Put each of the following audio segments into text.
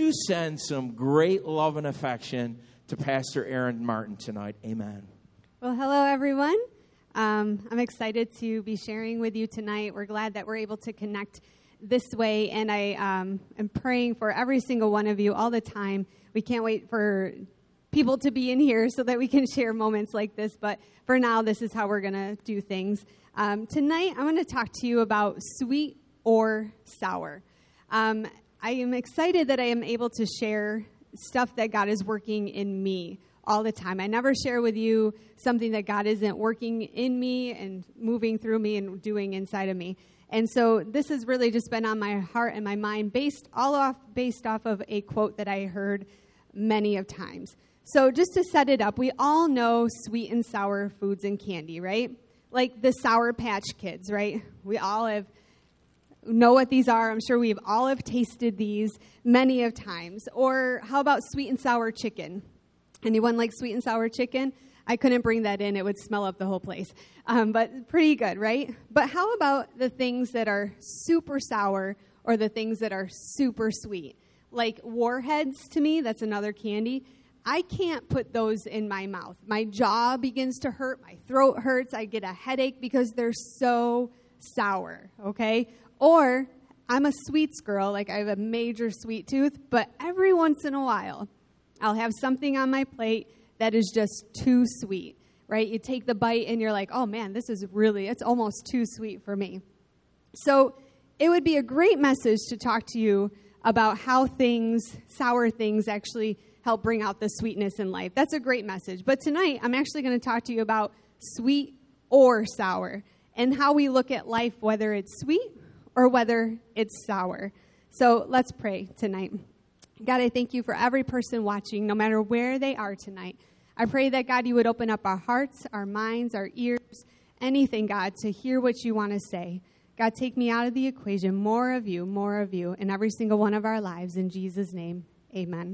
you send some great love and affection to Pastor Aaron Martin tonight? Amen. Well, hello, everyone. I'm excited to be sharing with you tonight. We're glad that we're able to connect this way, and I am praying for every single one of you all the time. We can't wait for people to be in here so that we can share moments like this, but for now, this is how we're going to do things. Tonight, I'm going to talk to you about sweet or sour. I am excited that I am able to share stuff that God is working in me all the time. I never share with you something that God isn't working in me and moving through me and doing inside of me. And so this has really just been on my heart and my mind based off of a quote that I heard many of times. So just to set it up, we all know sweet and sour foods and candy, right? Like the Sour Patch Kids, right? We all know what these are. I'm sure we've all have tasted these many of times. Or how about sweet and sour chicken? Anyone like sweet and sour chicken? I couldn't bring that in. It would smell up the whole place. But pretty good, right? But how about the things that are super sour or the things that are super sweet? Like Warheads, to me, that's another candy. I can't put those in my mouth. My jaw begins to hurt. My throat hurts. I get a headache because they're so sour, okay? Or I'm a sweets girl. Like I have a major sweet tooth. But every once in a while, I'll have something on my plate that is just too sweet, right? You take the bite and you're like, oh man, it's almost too sweet for me. So it would be a great message to talk to you about how sour things actually help bring out the sweetness in life. That's a great message. But tonight, I'm actually going to talk to you about sweet or sour and how we look at life, whether it's sweet or whether it's sour. So let's pray tonight. God, I thank you for every person watching, no matter where they are tonight. I pray that, God, you would open up our hearts, our minds, our ears, anything, God, to hear what you want to say. God, take me out of the equation, more of you in every single one of our lives. In Jesus' name, amen.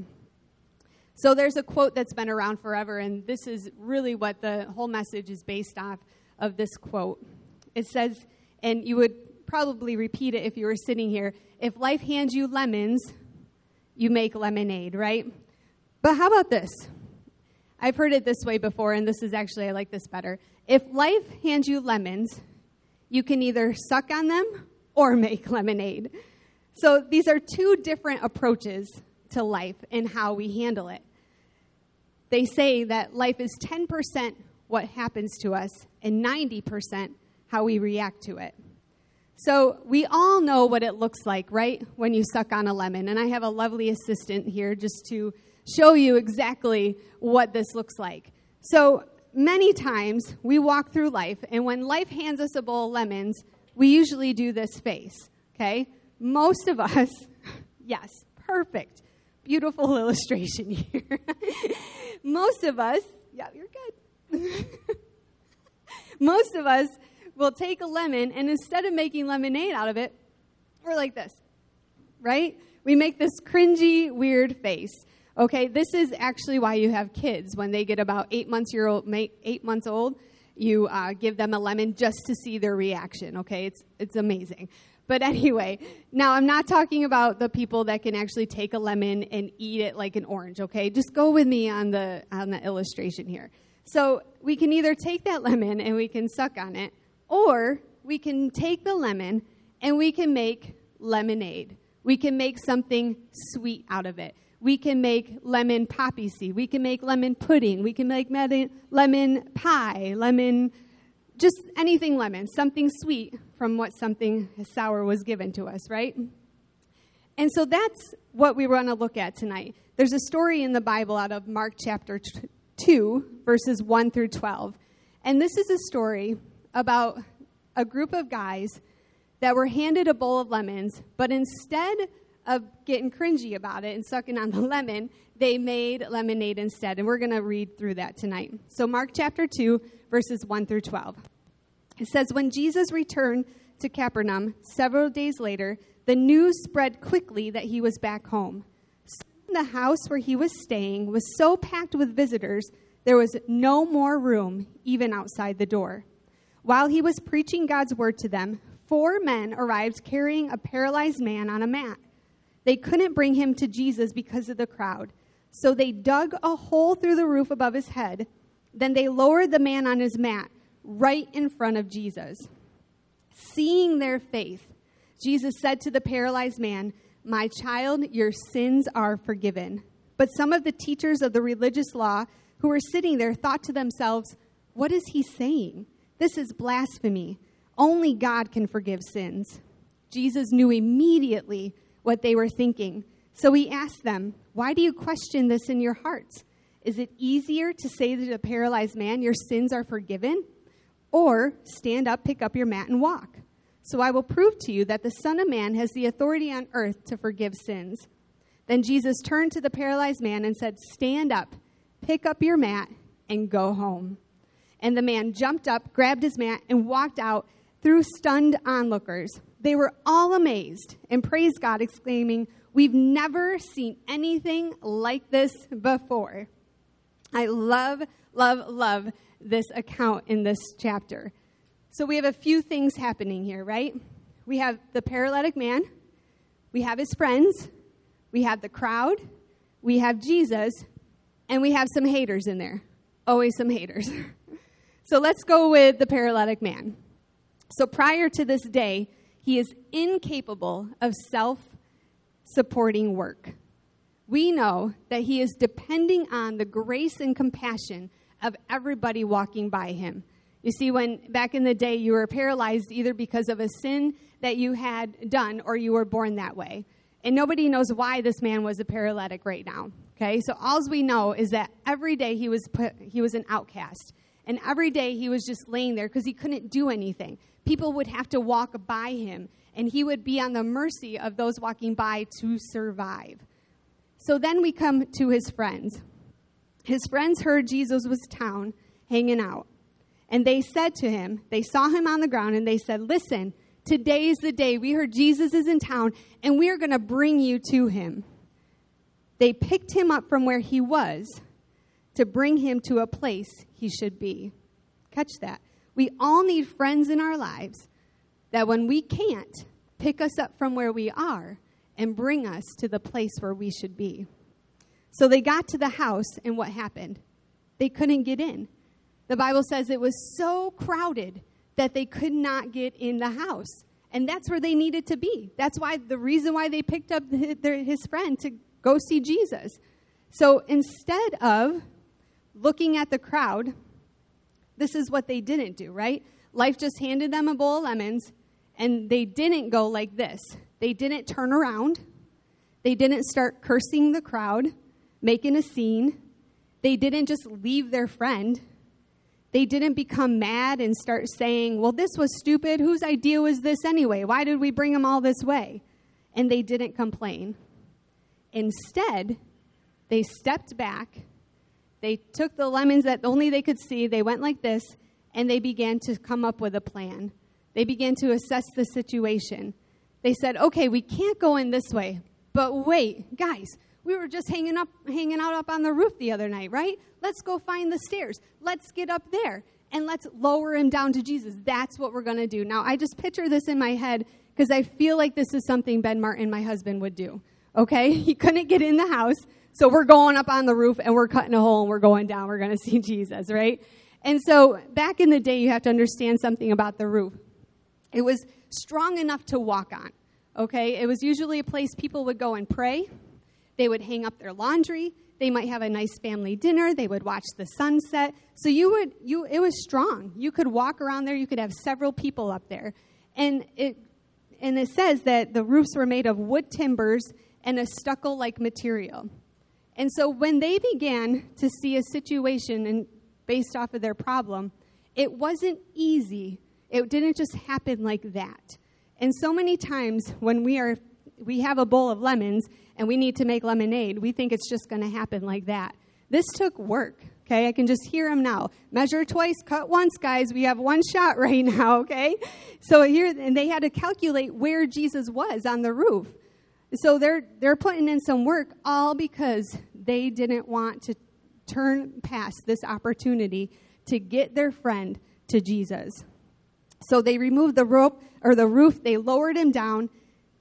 So there's a quote that's been around forever, and this is really what the whole message is based off of this quote. It says, and you would probably repeat it if you were sitting here, if life hands you lemons, you make lemonade, right? But how about this? I've heard it this way before, and I like this better. If life hands you lemons, you can either suck on them or make lemonade. So these are two different approaches to life and how we handle it. They say that life is 10% what happens to us and 90% how we react to it. So we all know what it looks like, right, when you suck on a lemon. And I have a lovely assistant here just to show you exactly what this looks like. So many times we walk through life, and when life hands us a bowl of lemons, we usually do this face, okay? Most of us, yes, perfect, beautiful illustration here. Most of us, yeah, you're good. Most of us will take a lemon, and instead of making lemonade out of it, we're like this, right? We make this cringy, weird face. Okay, this is actually why you have kids. When they get about 8 months old, you give them a lemon just to see their reaction. Okay, it's amazing. But anyway, now I'm not talking about the people that can actually take a lemon and eat it like an orange. Okay, just go with me on the illustration here. So we can either take that lemon and we can suck on it, or we can take the lemon and we can make lemonade. We can make something sweet out of it. We can make lemon poppy seed. We can make lemon pudding. We can make lemon pie, just anything lemon, something sweet from what something sour was given to us, right? And so that's what we want to look at tonight. There's a story in the Bible out of Mark chapter 2, verses 1 through 12. And this is a story about a group of guys that were handed a bowl of lemons, but instead of getting cringy about it and sucking on the lemon, they made lemonade instead. And we're going to read through that tonight. So Mark chapter 2, verses 1 through 12. It says, when Jesus returned to Capernaum several days later, the news spread quickly that he was back home. Soon the house where he was staying was so packed with visitors, there was no more room, even outside the door. While he was preaching God's word to them, 4 men arrived carrying a paralyzed man on a mat. They couldn't bring him to Jesus because of the crowd. So they dug a hole through the roof above his head. Then they lowered the man on his mat right in front of Jesus. Seeing their faith, Jesus said to the paralyzed man, "My child, your sins are forgiven." But some of the teachers of the religious law who were sitting there thought to themselves, "What is he saying? This is blasphemy. Only God can forgive sins." Jesus knew immediately what they were thinking. So he asked them, "Why do you question this in your hearts? Is it easier to say to the paralyzed man, 'Your sins are forgiven'? Or, 'Stand up, pick up your mat, and walk'? So I will prove to you that the Son of Man has the authority on earth to forgive sins." Then Jesus turned to the paralyzed man and said, "Stand up, pick up your mat, and go home." And the man jumped up, grabbed his mat, and walked out through stunned onlookers. They were all amazed and praised God, exclaiming, "We've never seen anything like this before." I love, love, love this account in this chapter. So we have a few things happening here, right? We have the paralytic man, we have his friends, we have the crowd, we have Jesus, and we have some haters in there. Always some haters. So let's go with the paralytic man. So prior to this day, he is incapable of self-supporting work. We know that he is depending on the grace and compassion of everybody walking by him. You see, when back in the day you were paralyzed either because of a sin that you had done or you were born that way. And nobody knows why this man was a paralytic right now. Okay, so all we know is that every day he was an outcast. And every day he was just laying there because he couldn't do anything. People would have to walk by him, and he would be on the mercy of those walking by to survive. So then we come to his friends. His friends heard Jesus was in town hanging out. And they said to him, they saw him on the ground, and they said, "Listen, today is the day. We heard Jesus is in town, and we are going to bring you to him." They picked him up from where he was to bring him to a place he should be. Catch that. We all need friends in our lives that when we can't, pick us up from where we are and bring us to the place where we should be. So they got to the house, and what happened? They couldn't get in. The Bible says it was so crowded that they could not get in the house. And that's where they needed to be. That's why the reason why they picked up his friend to go see Jesus. So instead of looking at the crowd, this is what they didn't do, right? Life just handed them a bowl of lemons, and they didn't go like this. They didn't turn around. They didn't start cursing the crowd, making a scene. They didn't just leave their friend. They didn't become mad and start saying, "Well, this was stupid. Whose idea was this anyway? Why did we bring them all this way?" And they didn't complain. Instead, they stepped back. They took the lemons that only they could see. They went like this, and they began to come up with a plan. They began to assess the situation. They said, "Okay, we can't go in this way. But wait, guys, we were just hanging out up on the roof the other night, right? Let's go find the stairs. Let's get up there, and let's lower him down to Jesus. That's what we're going to do." Now, I just picture this in my head because I feel like this is something Ben Martin, my husband, would do. Okay? He couldn't get in the house, so we're going up on the roof, and we're cutting a hole, and we're going down. We're going to see Jesus, right? And so back in the day, you have to understand something about the roof. It was strong enough to walk on, okay? It was usually a place people would go and pray. They would hang up their laundry. They might have a nice family dinner. They would watch the sunset. So it was strong. You could walk around there. You could have several people up there. And it says that the roofs were made of wood timbers and a stucco-like material. And so when they began to see a situation and based off of their problem, it wasn't easy. It didn't just happen like that. And so many times when we have a bowl of lemons and we need to make lemonade, we think it's just going to happen like that. This took work, okay? I can just hear them now. Measure twice, cut once, guys. We have one shot right now, okay? So here, and they had to calculate where Jesus was on the roof. So they're putting in some work all because they didn't want to turn past this opportunity to get their friend to Jesus. So they removed the rope or the roof, they lowered him down,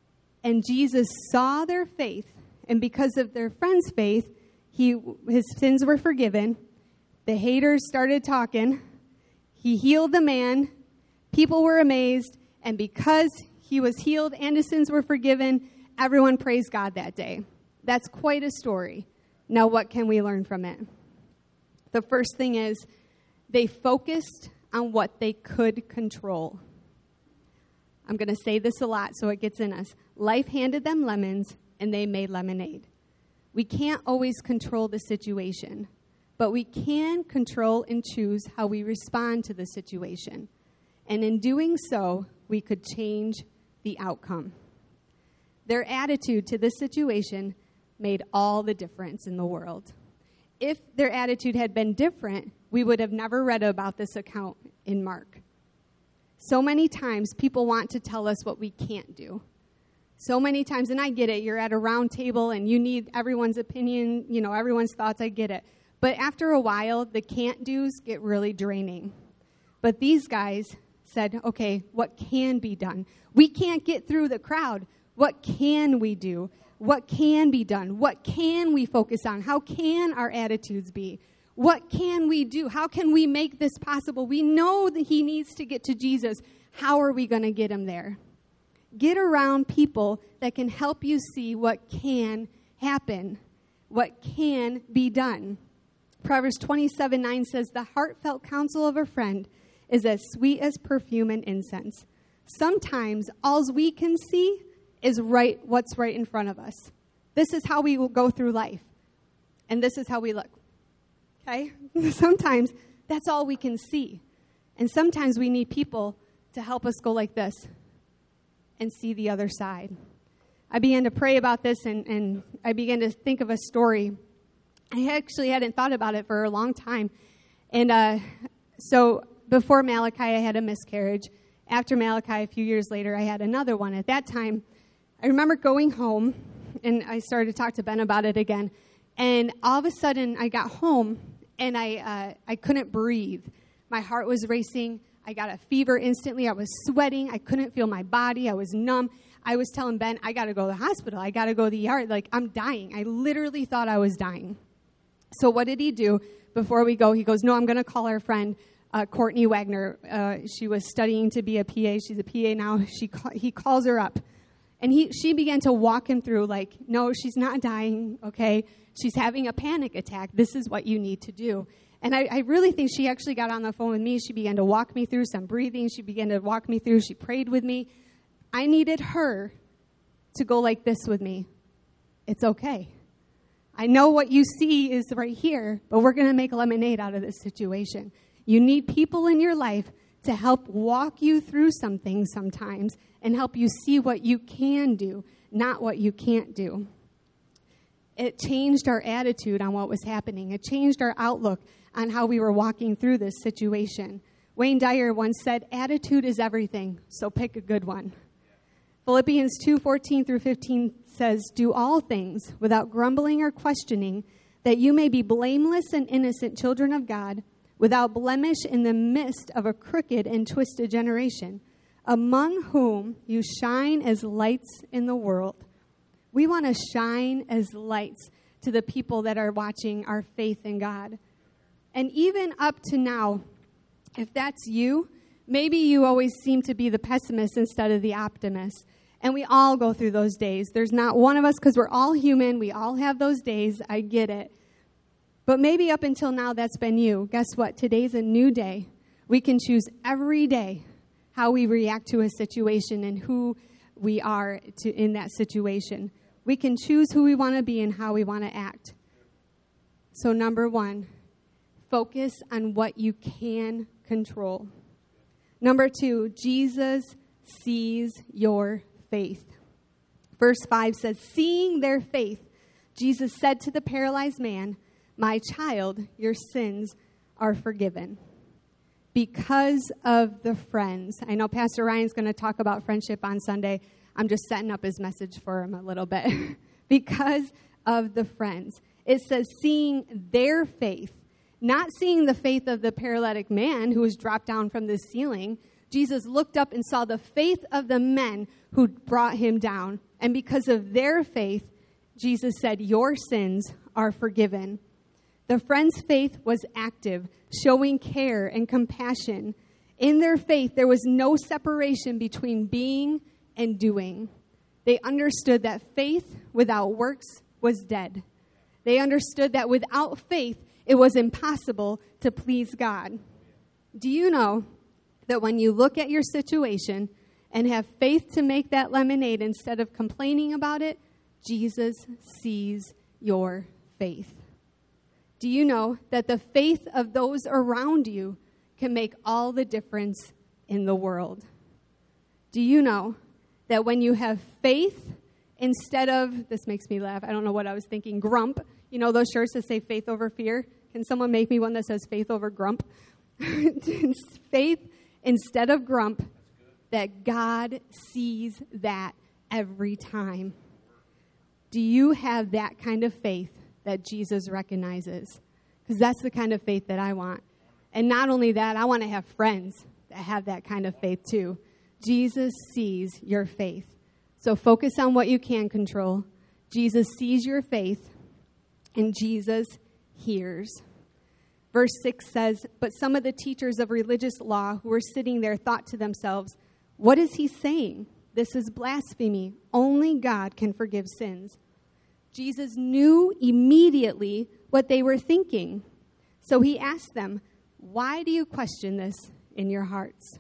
And Jesus saw their faith, and because of their friend's faith, his sins were forgiven. The haters started talking. He healed the man. People were amazed. And because he was healed and his sins were forgiven, everyone praised God that day. That's quite a story. Now, what can we learn from it? The first thing is they focused on what they could control. I'm going to say this a lot so it gets in us. Life handed them lemons, and they made lemonade. We can't always control the situation, but we can control and choose how we respond to the situation. And in doing so, we could change the outcome. Their attitude to this situation made all the difference in the world. If their attitude had been different, we would have never read about this account in Mark. So many times people want to tell us what we can't do. So many times, and I get it, you're at a round table and you need everyone's opinion, everyone's thoughts, I get it. But after a while, the can't do's get really draining. But these guys said, okay, what can be done? We can't get through the crowd. What can we do? What can be done? What can we focus on? How can our attitudes be? What can we do? How can we make this possible? We know that he needs to get to Jesus. How are we going to get him there? Get around people that can help you see what can happen, what can be done. Proverbs 27:9 says, the heartfelt counsel of a friend is as sweet as perfume and incense. Sometimes all we can see is what's right in front of us. This is how we will go through life. And this is how we look. Okay? Sometimes that's all we can see. And sometimes we need people to help us go like this and see the other side. I began to pray about this and I began to think of a story. I actually hadn't thought about it for a long time. And so before Malachi, I had a miscarriage. After Malachi, a few years later, I had another one. At that time, I remember going home, and I started to talk to Ben about it again. And all of a sudden, I got home, and I couldn't breathe. My heart was racing. I got a fever instantly. I was sweating. I couldn't feel my body. I was numb. I was telling Ben, I got to go to the hospital. I got to go to the ER. Like, I'm dying. I literally thought I was dying. So what did he do before we go? He goes, no, I'm going to call our friend, Courtney Wagner. She was studying to be a PA. She's a PA now. He calls her up. And she began to walk him through, like, no, she's not dying, okay? She's having a panic attack. This is what you need to do. And I really think she actually got on the phone with me. She began to walk me through some breathing. She began to walk me through. She prayed with me. I needed her to go like this with me. It's okay. I know what you see is right here, but we're going to make lemonade out of this situation. You need people in your life to help walk you through some things sometimes and help you see what you can do, not what you can't do. It changed our attitude on what was happening. It changed our outlook on how we were walking through this situation. Wayne Dyer once said, attitude is everything, so pick a good one. Philippians 2:14 through 15 says, do all things without grumbling or questioning, that you may be blameless and innocent children of God, without blemish in the midst of a crooked and twisted generation, among whom you shine as lights in the world. We want to shine as lights to the people that are watching our faith in God. And even up to now, if that's you, maybe you always seem to be the pessimist instead of the optimist. And we all go through those days. There's not one of us, because we're all human. We all have those days. I get it. But maybe up until now, that's been you. Guess what? Today's a new day. We can choose every day how we react to a situation and who we are in that situation. We can choose who we want to be and how we want to act. So number one, focus on what you can control. Number two, Jesus sees your faith. Verse 5 says, seeing their faith, Jesus said to the paralyzed man, my child, your sins are forgiven. Because of the friends. I know Pastor Ryan's going to talk about friendship on Sunday. I'm just setting up his message for him a little bit. Because of the friends. It says seeing their faith. Not seeing the faith of the paralytic man who was dropped down from the ceiling. Jesus looked up and saw the faith of the men who brought him down. And because of their faith, Jesus said, your sins are forgiven. The friends' faith was active, showing care and compassion. In their faith, there was no separation between being and doing. They understood that faith without works was dead. They understood that without faith, it was impossible to please God. Do you know that when you look at your situation and have faith to make that lemonade instead of complaining about it, Jesus sees your faith? Do you know that the faith of those around you can make all the difference in the world? Do you know that when you have faith instead of, this makes me laugh, I don't know what I was thinking, grump. You know those shirts that say faith over fear? Can someone make me one that says faith over grump? Faith instead of grump, that God sees that every time. Do you have that kind of faith that Jesus recognizes? Because that's the kind of faith that I want. And not only that, I want to have friends that have that kind of faith too. Jesus sees your faith. So focus on what you can control. Jesus sees your faith, and Jesus hears. Verse 6 says, but some of the teachers of religious law who were sitting there thought to themselves, what is he saying? This is blasphemy. Only God can forgive sins. Jesus knew immediately what they were thinking. So he asked them, why do you question this in your hearts?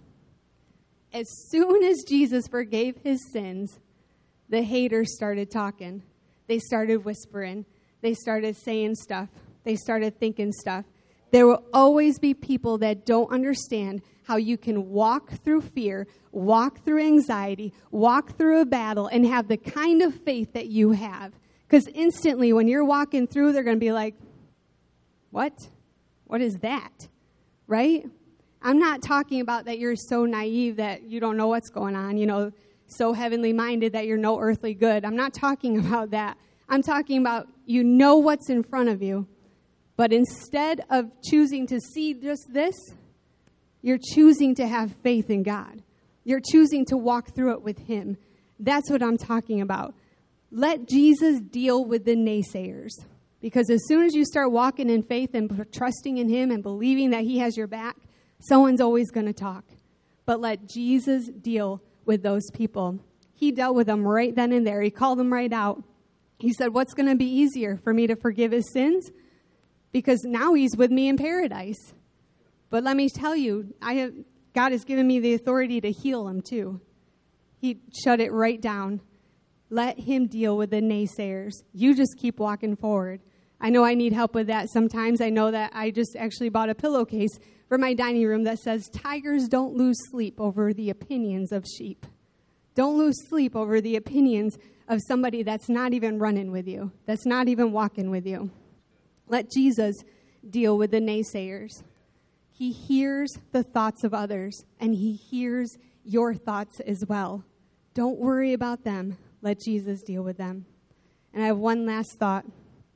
As soon as Jesus forgave his sins, the haters started talking. They started whispering. They started saying stuff. They started thinking stuff. There will always be people that don't understand how you can walk through fear, walk through anxiety, walk through a battle, and have the kind of faith that you have. Because instantly when you're walking through, they're going to be like, what? What is that? Right? I'm not talking about that you're so naive that you don't know what's going on, you know, so heavenly minded that you're no earthly good. I'm not talking about that. I'm talking about you know what's in front of you, but instead of choosing to see just this, you're choosing to have faith in God. You're choosing to walk through it with him. That's what I'm talking about. Let Jesus deal with the naysayers. Because as soon as you start walking in faith and trusting in him and believing that he has your back, someone's always going to talk. But let Jesus deal with those people. He dealt with them right then and there. He called them right out. He said, what's going to be easier for me to forgive his sins? Because now he's with me in paradise. But let me tell you, God has given me the authority to heal him too. He shut it right down. Let him deal with the naysayers. You just keep walking forward. I know I need help with that sometimes. I know that I just actually bought a pillowcase for my dining room that says, tigers don't lose sleep over the opinions of sheep. Don't lose sleep over the opinions of somebody that's not even running with you, that's not even walking with you. Let Jesus deal with the naysayers. He hears the thoughts of others, and he hears your thoughts as well. Don't worry about them. Let Jesus deal with them. And I have one last thought.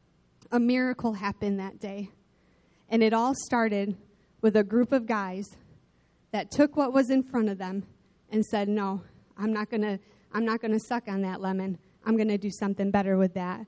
A miracle happened that day. And it all started with a group of guys that took what was in front of them and said, no, I'm not going to suck on that lemon. I'm going to do something better with that.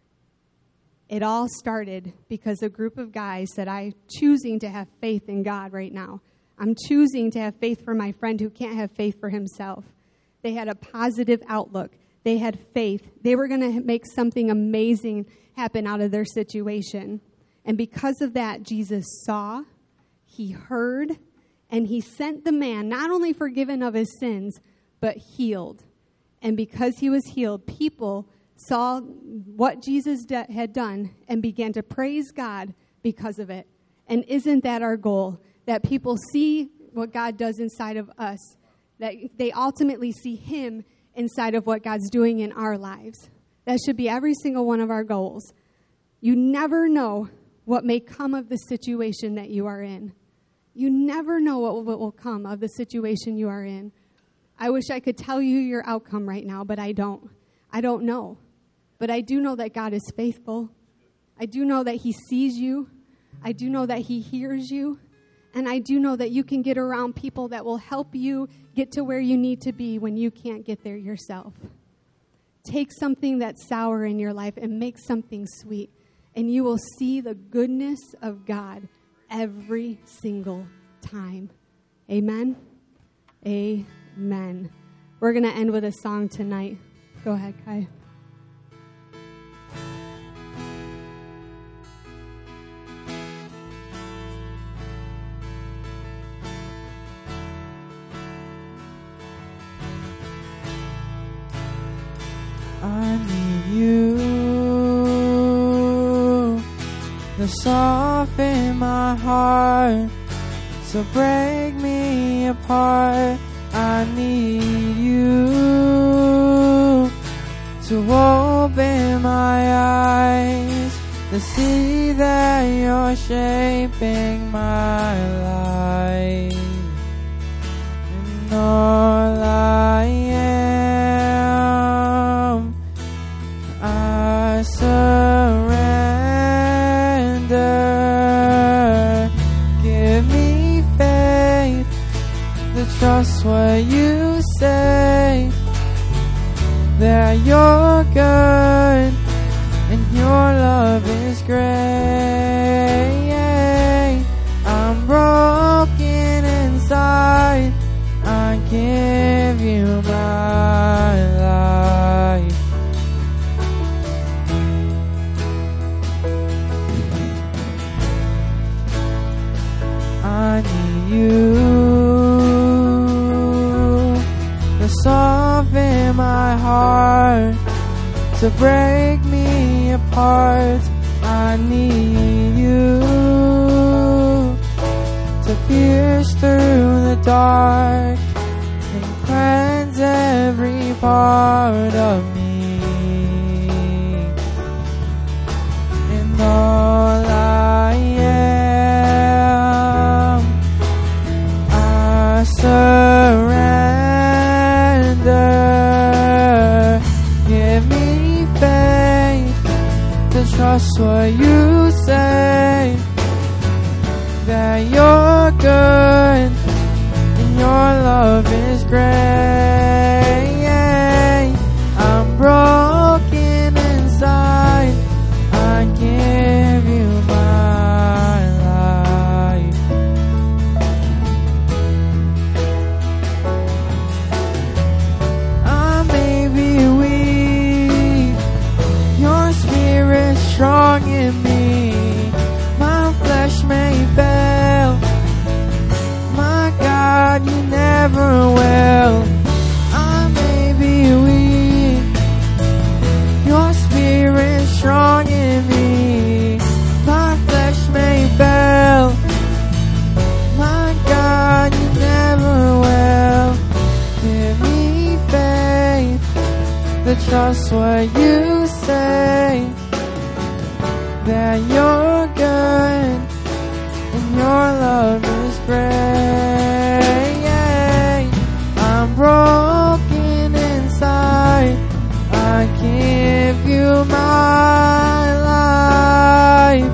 It all started because a group of guys said, I'm choosing to have faith in God right now. I'm choosing to have faith for my friend who can't have faith for himself. They had a positive outlook. They had faith. They were going to make something amazing happen out of their situation. And because of that, Jesus saw, he heard, and he sent the man not only forgiven of his sins, but healed. And because he was healed, people saw what Jesus had done and began to praise God because of it. And isn't that our goal? That people see what God does inside of us, that they ultimately see him inside of what God's doing in our lives. That should be every single one of our goals. You never know what may come of the situation that you are in. You never know what will come of the situation you are in. I wish I could tell you your outcome right now, but I don't. I don't know. But I do know that God is faithful. I do know that he sees you. I do know that he hears you. And I do know that you can get around people that will help you get to where you need to be when you can't get there yourself. Take something that's sour in your life and make something sweet, and you will see the goodness of God every single time. Amen? Amen. We're going to end with a song tonight. Go ahead, Kai. I need you to soften my heart, to break me apart. I need you to open my eyes, to see that you're shaping my life. And all I am, I surrender. Give me faith to trust what you say, that you're good and your love is great. I'm broken inside, I give you my life. I need you to soften my heart, to break me apart. I need you to pierce through the dark and cleanse every part of me. And all I am, I surrender. Give me faith to trust what you say, that you're good and your love is great. I'm broken inside, I give you my life. I may be weak, your spirit's strong in me. My flesh may fail, my God, you never will. I may be weak, your spirit's strong in me. My flesh may fail, my God, you never will. Give me faith to trust what you say, that you're good and your love is great. I'm broken inside, I give you my life.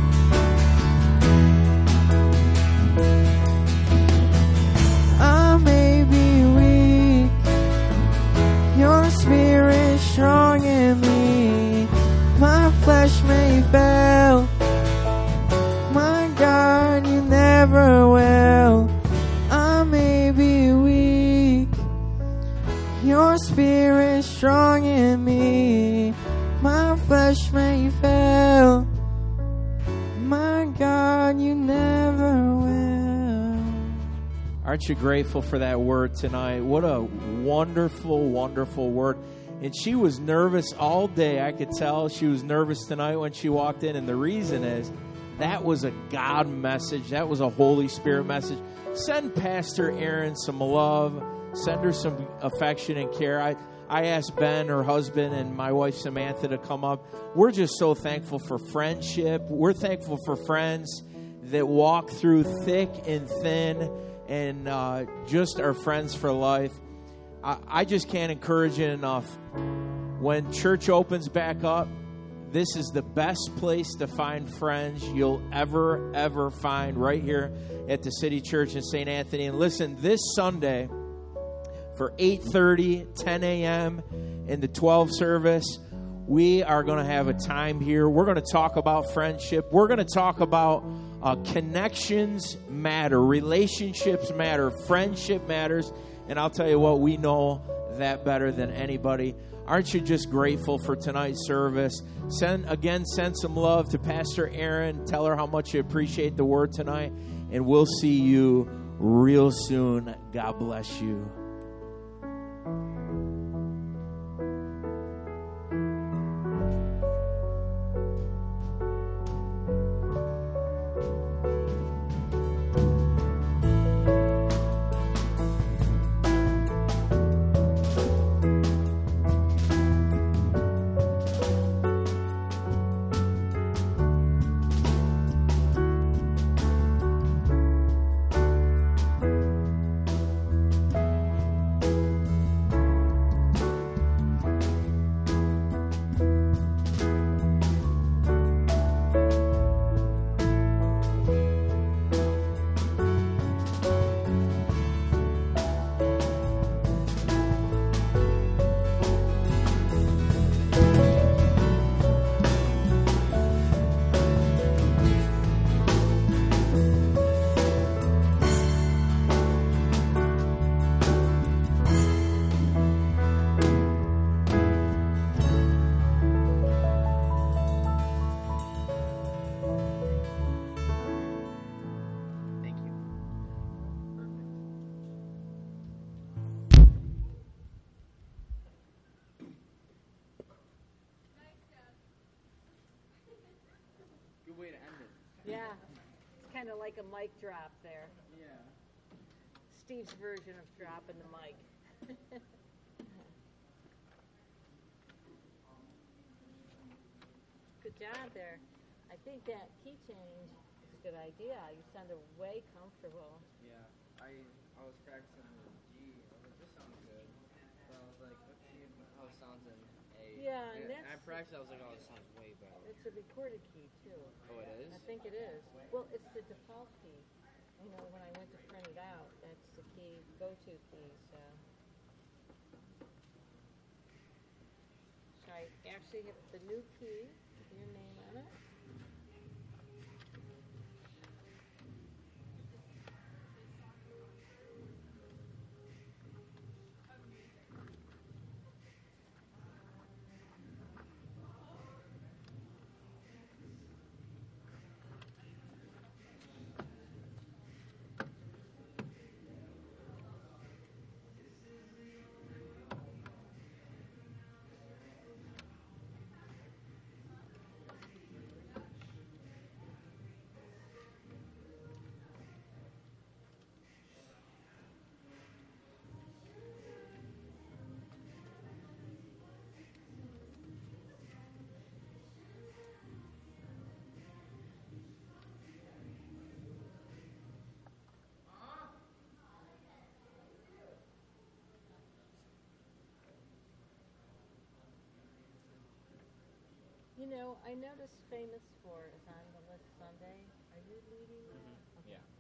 I may be weak, your spirit's strong in me. My flesh may fail, my God, you never will. I may be weak, your spirit's strong in me. My flesh may fail, my God, you never will. Aren't you grateful for that word tonight? What a wonderful, wonderful word. And she was nervous all day. I could tell she was nervous tonight when she walked in. And the reason is that was a God message. That was a Holy Spirit message. Send Pastor Erin some love. Send her some affection and care. I asked Ben, her husband, and my wife Samantha to come up. We're just so thankful for friendship. We're thankful for friends that walk through thick and thin and just are friends for life. I just can't encourage it enough. When church opens back up, This is the best place to find friends you'll ever find, right here at the City Church in St. Anthony. And listen, this Sunday for 8:30, 10 a.m. in the 12 service, we are going to have a time here. We're going to talk about friendship. We're going to talk about connections matter, relationships matter, friendship matters. And I'll tell you what, we know that better than anybody. Aren't you just grateful for tonight's service? Send some love to Pastor Aaron. Tell her how much you appreciate the word tonight. And we'll see you real soon. God bless you. Yeah, it's kind of like a mic drop there. Yeah. Steve's version of dropping the mic. Good job there. I think that key change is a good idea. You sounded way comfortable. Yeah. I was practicing the G. I was like, this sounds good. So I was like, let's see how it sounds in A. Yeah, and I practiced. I was like, oh, this sounds way better. It's a recorded key too. Oh, it is? I think it is. Well, it's the default key. You know, when I went to print it out, that's the key, go-to key. So, should I actually hit the new key with your name on it? You know, I noticed Famous 4 is on the list Sunday. Are you leading that? Okay. Yeah.